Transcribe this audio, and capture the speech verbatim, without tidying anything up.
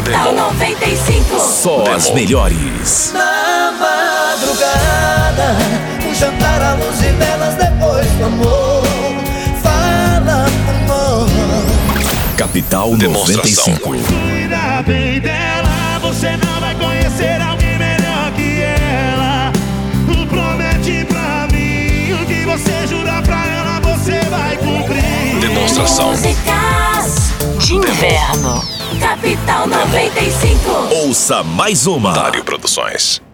Capital noventa e cinco. Só as melhores. Na madrugada, um jantar à luz de velas depois do amor. Fala amor. Capital noventa e cinco. Cuida bem dela, você não vai conhecer alguém melhor que ela. Promete pra mim o que você jurar pra ela, você vai cumprir. Demonstração. Músicas de inverno. Capital noventa e cinco. Ouça mais uma. Dário Produções.